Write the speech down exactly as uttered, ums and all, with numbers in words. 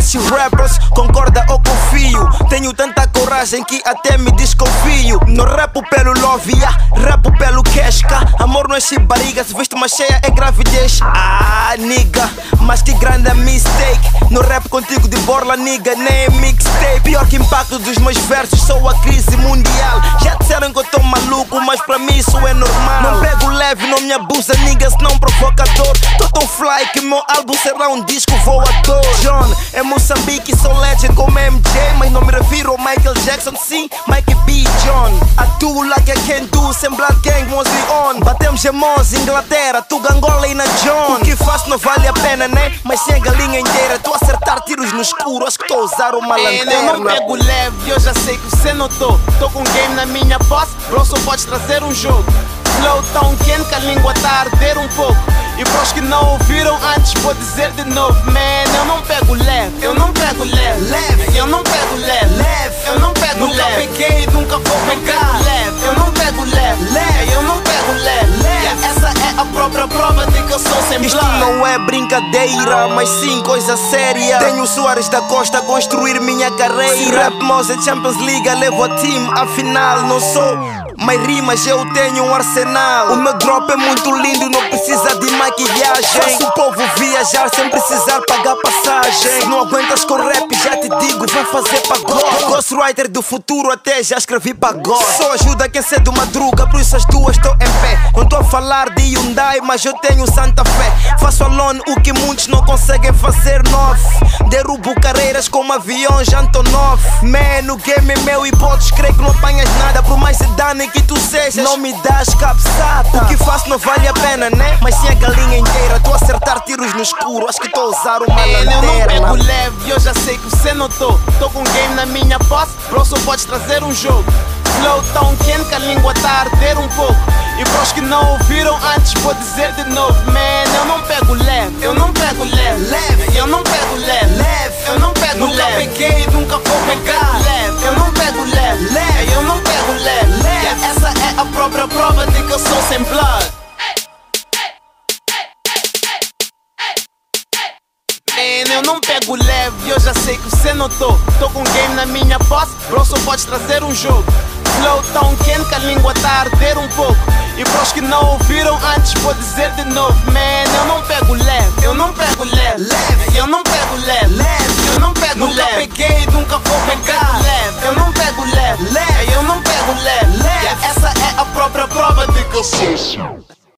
esses rappers, concorda ou confio? Tenho tanta coragem que até me desconfio. Não rapo pelo love, yeah, rapo pelo casca. Amor não enche barriga, se visto uma cheia é gravidez. Ah, nigga, mas que grande mistake. No rap contigo de borla, nigga, nem mixtape. Pior que impacto dos meus versos, sou a crise mundial. Já disseram que eu tô maluco, mas pra mim isso é normal. Não pego leve, não me abusa, nigga, senão provocador. Tô tão fly que meu álbum será um disco voador. John, é Moçambique, sou legend como M J, mas não me refiro ao Michael Jackson, sim, Mike B. John. I do like I can do, sem blood gang, mostly on. Batemos em Mons, Inglaterra, tu Angola e na John. O que faço não vale a pena, né? Mas sem a galinha inteira, tô a acertar tiros no escuro, acho que tô a usar uma lanterna. Eu não pego leve, eu já sei que você notou. Tô com um game na minha posse, bro, só podes trazer um jogo. Flow tão quente que a língua tá a arder um pouco. E pros que não ouviram antes, vou dizer de novo. Man, eu não pego leve, eu não pego leve, leve. Eu não pego leve, leve. Eu não pego nunca leve. Nunca peguei, nunca vou pegar leve. Eu não pego leve, leve. Eu não pego leve, leve. Essa é a própria prova de que eu sou sem Isto blood. não é brincadeira, mas sim coisa séria. Tenho Soares da Costa a construir minha carreira. Se rap Mose Champions League, levo a team, afinal não sou mais rimas, eu tenho um arsenal. O meu drop é muito lindo, não precisa de maquilhagem. Faço o povo viajar sem precisar pagar passagem. Se não aguentas com rap, já te digo, vem fazer pagode. Ghostwriter do futuro, até já escrevi pagode. Só ajuda quem cedo madruga, por isso as duas estou em pé. Não tô a falar de Hyundai, mas eu tenho Santa Fé. Faço alone o que muitos não conseguem fazer nove. Derrubo carreiras como aviões Antonov. Man, o game é meu e podes crer que não apanhas nada. Por mais se dane que tu sejas, não me das cabeçada. O que faço não vale a pena, né? Mas sim a galinha inteira, tô a acertar tiros no escuro, acho que tô a usar uma Man, eu não lanterna. pego leve, eu já sei que você notou. Tô com um game na minha posse, bro, só podes trazer um jogo. Flow tão quente que a língua tá a arder um pouco. E pros que não ouviram antes, vou dizer de novo. Man, eu não pego leve, eu não pego leve, leve. Eu não pego leve, leve. Eu não pego nunca leve. Nunca peguei, nunca vou pegar leve. Eu não pego leve, leve. Eu não pego leve, leve. Essa é a própria prova de que eu sou sem blood. Man, eu não pego leve, eu já sei que você notou. Tô com um game na minha posse, bro, só podes trazer um jogo. Flow tão quente que a língua tá a arder um pouco. E pros que não ouviram antes, vou dizer de novo. Man, eu não pego leve,